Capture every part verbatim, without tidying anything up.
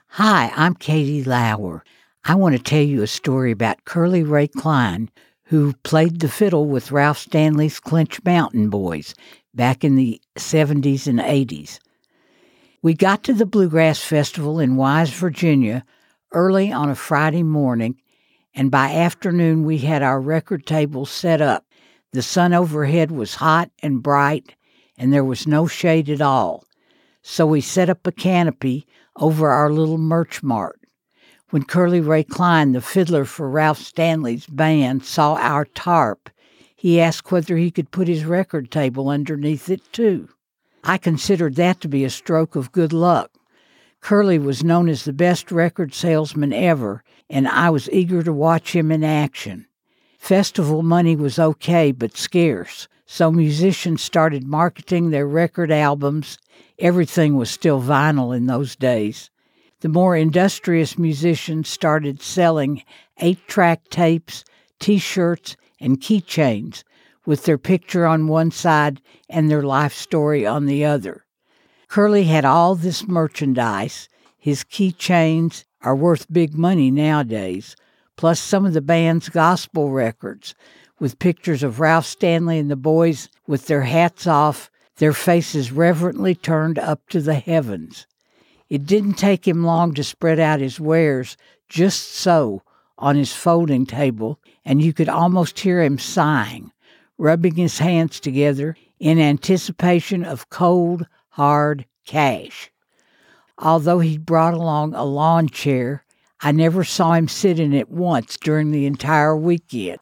Hi, I'm Katie Lauer. I want to tell you a story about Curly Ray Klein, who played the fiddle with Ralph Stanley's Clinch Mountain Boys back in the seventies and eighties. We got to the Bluegrass Festival in Wise, Virginia, early on a Friday morning, and by afternoon we had our record table set up. The sun overhead was hot and bright, and there was no shade at all. So we set up a canopy over our little merch mart. When Curly Ray Klein, the fiddler for Ralph Stanley's band, saw our tarp, he asked whether he could put his record table underneath it too. I considered that to be a stroke of good luck. Curly was known as the best record salesman ever, and I was eager to watch him in action. Festival money was okay, but scarce, so musicians started marketing their record albums. Everything was still vinyl in those days. The more industrious musicians started selling eight-track tapes, T-shirts, and keychains with their picture on one side and their life story on the other. Curly had all this merchandise. His keychains are worth big money nowadays, plus some of the band's gospel records with pictures of Ralph Stanley and the boys with their hats off, their faces reverently turned up to the heavens. It didn't take him long to spread out his wares just so on his folding table, and you could almost hear him sighing, rubbing his hands together in anticipation of cold, hard cash. Although he brought along a lawn chair, I never saw him sit in it once during the entire weekend.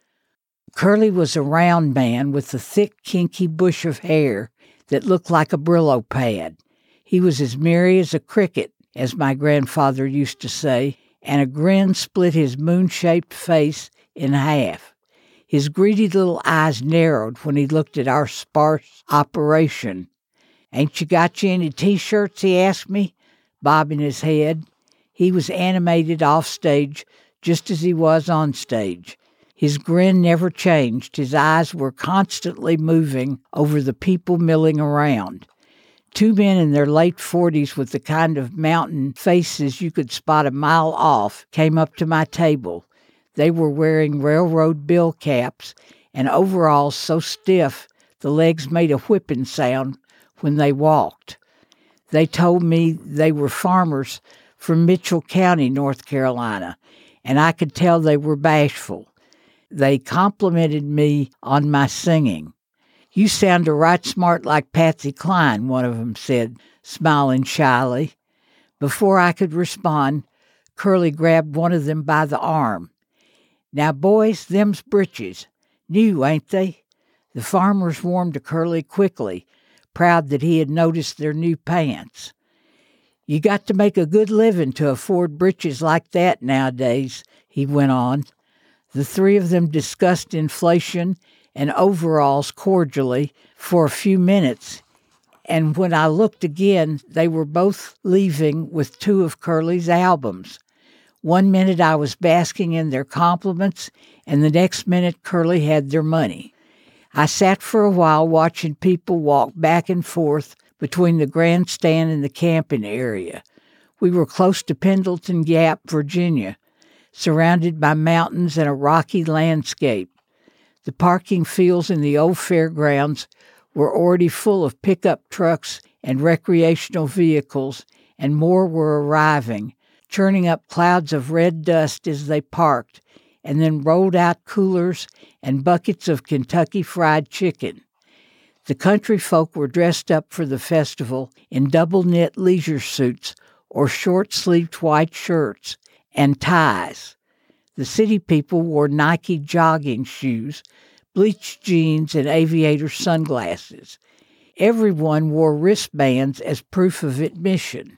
Curly was a round man with a thick, kinky bush of hair that looked like a Brillo pad. He was as merry as a cricket, as my grandfather used to say, and a grin split his moon-shaped face in half. His greedy little eyes narrowed when he looked at our sparse operation. "Ain't you got you any T-shirts?" he asked me, bobbing his head. He was animated off stage just as he was on stage. His grin never changed. His eyes were constantly moving over the people milling around. Two men in their late forties with the kind of mountain faces you could spot a mile off came up to my table. They were wearing railroad bill caps and overalls so stiff the legs made a whipping sound when they walked. They told me they were farmers from Mitchell County, North Carolina, and I could tell they were bashful. They complimented me on my singing. "You sound a right smart like Patsy Cline," one of them said, smiling shyly. Before I could respond, Curly grabbed one of them by the arm. "Now, boys, them's britches. New, ain't they?" The farmers warmed to Curly quickly, proud that he had noticed their new pants. "You got to make a good living to afford britches like that nowadays," he went on. The three of them discussed inflation and overalls cordially for a few minutes, and when I looked again, they were both leaving with two of Curly's albums. One minute I was basking in their compliments, and the next minute Curly had their money. I sat for a while watching people walk back and forth between the grandstand and the camping area. We were close to Pendleton Gap, Virginia, surrounded by mountains and a rocky landscape. The parking fields in the old fairgrounds were already full of pickup trucks and recreational vehicles, and more were arriving, churning up clouds of red dust as they parked, and then rolled out coolers and buckets of Kentucky Fried Chicken. The country folk were dressed up for the festival in double-knit leisure suits or short-sleeved white shirts and ties. The city people wore Nike jogging shoes, bleached jeans, and aviator sunglasses. Everyone wore wristbands as proof of admission.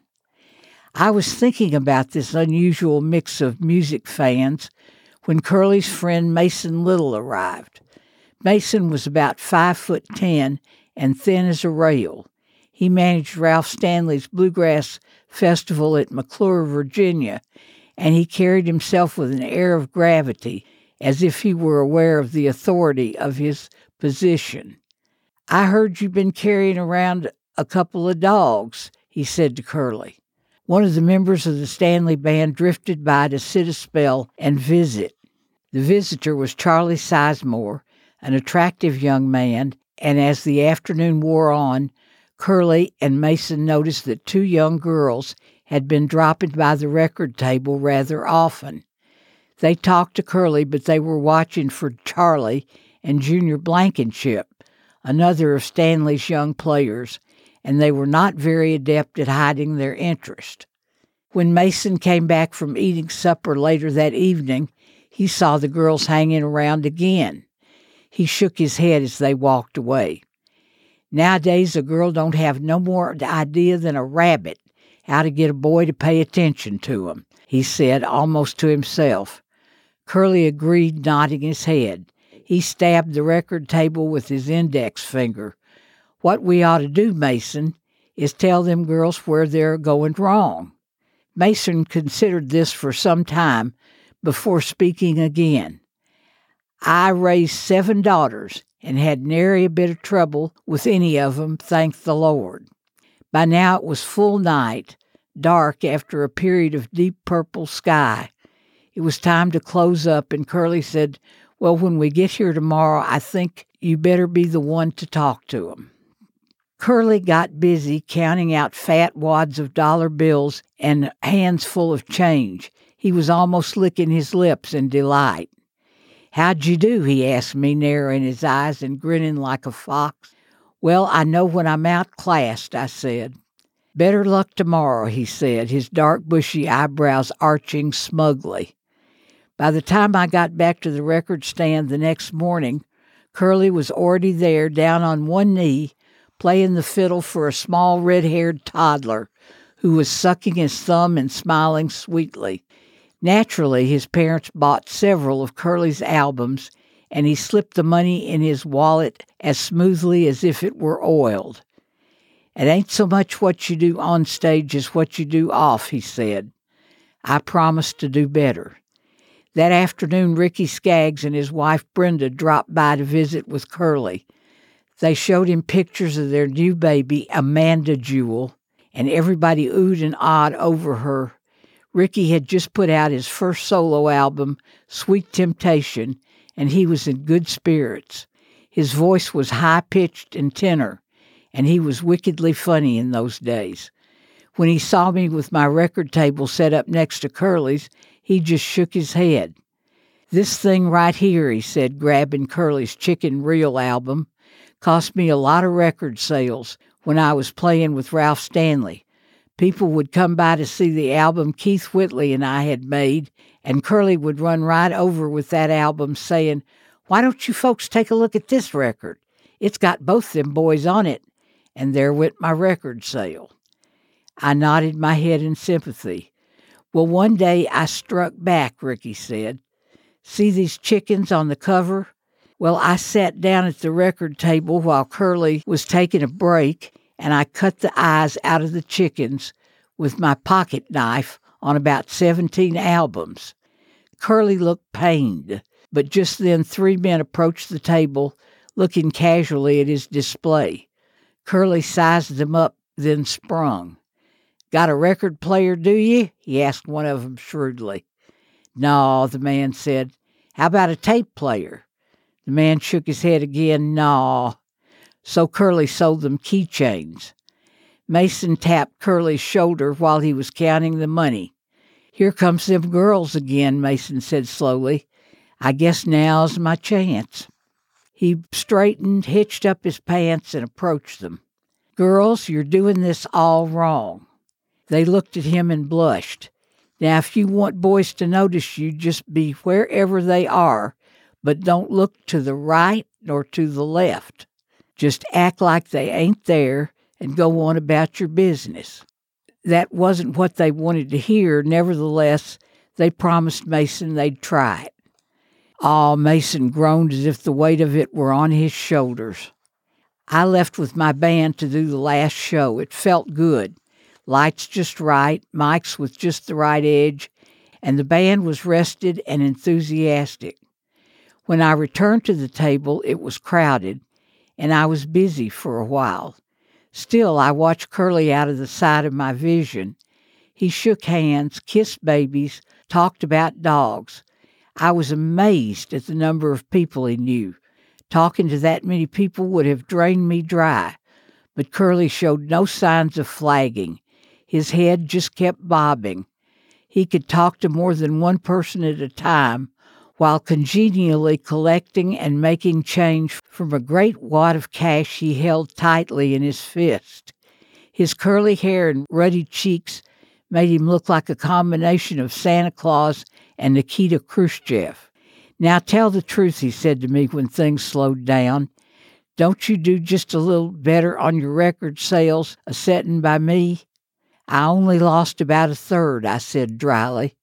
I was thinking about this unusual mix of music fans when Curly's friend Mason Little arrived. Mason was about five foot ten and thin as a rail. He managed Ralph Stanley's Bluegrass Festival at McClure, Virginia, and he carried himself with an air of gravity, as if he were aware of the authority of his position. "I heard you've been carrying around a couple of dogs," he said to Curly. One of the members of the Stanley Band drifted by to sit a spell and visit. The visitor was Charlie Sizemore, an attractive young man, and as the afternoon wore on, Curly and Mason noticed that two young girls had been dropping by the record table rather often. They talked to Curly, but they were watching for Charlie and Junior Blankenship, another of Stanley's young players, and they were not very adept at hiding their interest. When Mason came back from eating supper later that evening, he saw the girls hanging around again. He shook his head as they walked away. Nowadays, a girl don't have no more idea than a rabbit how to get a boy to pay attention to him, he said, almost to himself. Curly agreed, nodding his head. He stabbed the record table with his index finger. What we ought to do, Mason, is tell them girls where they're going wrong. Mason considered this for some time before speaking again. I raised seven daughters and had nary a bit of trouble with any of them, thank the Lord. By now it was full night, dark after a period of deep purple sky. It was time to close up, and Curly said, well, when we get here tomorrow, I think you better be the one to talk to 'em. Curly got busy counting out fat wads of dollar bills and hands full of change. He was almost licking his lips in delight. How'd you do? He asked me, narrowing his eyes and grinning like a fox. Well, I know when I'm outclassed, I said. Better luck tomorrow, he said, his dark bushy eyebrows arching smugly. By the time I got back to the record stand the next morning, Curly was already there, down on one knee, playing the fiddle for a small red-haired toddler who was sucking his thumb and smiling sweetly. Naturally, his parents bought several of Curly's albums, and he slipped the money in his wallet as smoothly as if it were oiled. It ain't so much what you do on stage as what you do off, he said. I promised to do better. That afternoon, Ricky Skaggs and his wife Brenda dropped by to visit with Curly. They showed him pictures of their new baby, Amanda Jewel, and everybody oohed and awed over her. Ricky had just put out his first solo album, Sweet Temptation, and he was in good spirits. His voice was high-pitched and tenor, and he was wickedly funny in those days. When he saw me with my record table set up next to Curly's, he just shook his head. This thing right here, he said, grabbing Curly's Chicken Reel album, cost me a lot of record sales when I was playing with Ralph Stanley. People would come by to see the album Keith Whitley and I had made, and Curly would run right over with that album saying, why don't you folks take a look at this record? It's got both them boys on it. And there went my record sale. I nodded my head in sympathy. Well, one day I struck back, Ricky said. See these chickens on the cover? Well, I sat down at the record table while Curly was taking a break, and I cut the eyes out of the chickens with my pocket knife on about seventeen albums. Curly looked pained, but just then three men approached the table, looking casually at his display. Curly sized them up, then sprung. Got a record player, do you? He asked one of them shrewdly. No, the man said. How about a tape player? The man shook his head again. No. So Curly sold them keychains. Mason tapped Curly's shoulder while he was counting the money. Here comes them girls again, Mason said slowly. I guess now's my chance. He straightened, hitched up his pants, and approached them. Girls, you're doing this all wrong. They looked at him and blushed. Now, if you want boys to notice you, just be wherever they are, but don't look to the right nor to the left. Just act like they ain't there and go on about your business. That wasn't what they wanted to hear. Nevertheless, they promised Mason they'd try it. Ah, Mason groaned as if the weight of it were on his shoulders. I left with my band to do the last show. It felt good. Lights just right, mics with just the right edge, and the band was rested and enthusiastic. When I returned to the table, it was crowded, and I was busy for a while. Still, I watched Curly out of the side of my vision. He shook hands, kissed babies, talked about dogs. I was amazed at the number of people he knew. Talking to that many people would have drained me dry. But Curly showed no signs of flagging. His head just kept bobbing. He could talk to more than one person at a time while congenially collecting and making change from a great wad of cash he held tightly in his fist. His curly hair and ruddy cheeks made him look like a combination of Santa Claus and Nikita Khrushchev. "Now tell the truth," he said to me when things slowed down. "Don't you do just a little better on your record sales a-settin' by me?" "I only lost about a third," I said dryly.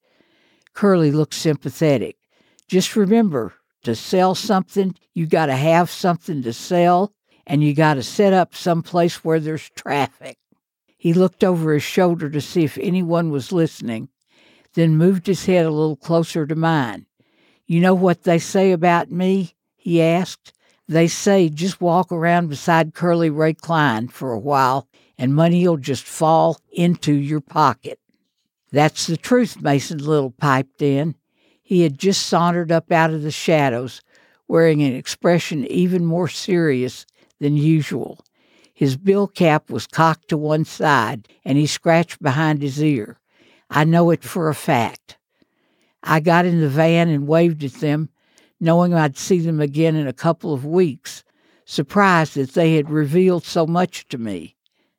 Curly looked sympathetic. "Just remember, to sell something, you got to have something to sell, and you got to set up someplace where there's traffic." He looked over his shoulder to see if anyone was listening, then moved his head a little closer to mine. "You know what they say about me?" he asked. "They say just walk around beside Curly Ray Klein for a while and money'll just fall into your pocket." "That's the truth," Mason Little piped in. He had just sauntered up out of the shadows, wearing an expression even more serious than usual. His bill cap was cocked to one side, and he scratched behind his ear. I know it for a fact. I got in the van and waved at them, knowing I'd see them again in a couple of weeks, surprised that they had revealed so much to me.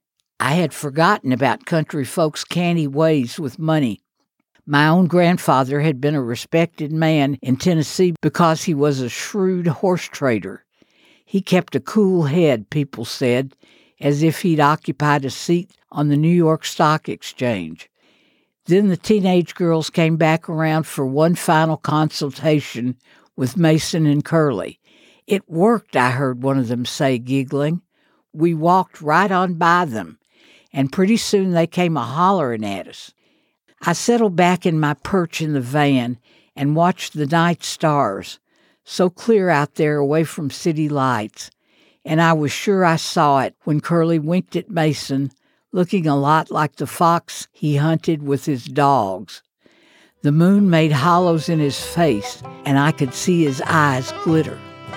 I had forgotten about country folks' canny ways with money. My own grandfather had been a respected man in Tennessee because he was a shrewd horse trader. He kept a cool head, people said, as if he'd occupied a seat on the New York Stock Exchange. Then the teenage girls came back around for one final consultation with Mason and Curly. "It worked," I heard one of them say, giggling. "We walked right on by them, and pretty soon they came a-hollering at us." I settled back in my perch in the van and watched the night stars, so clear out there away from city lights, and I was sure I saw it when Curly winked at Mason, looking a lot like the fox he hunted with his dogs. The moon made hollows in his face, and I could see his eyes glitter.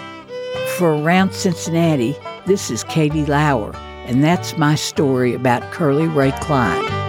For Around Cincinnati, this is Katie Lauer, and that's my story about Curly Ray Klein.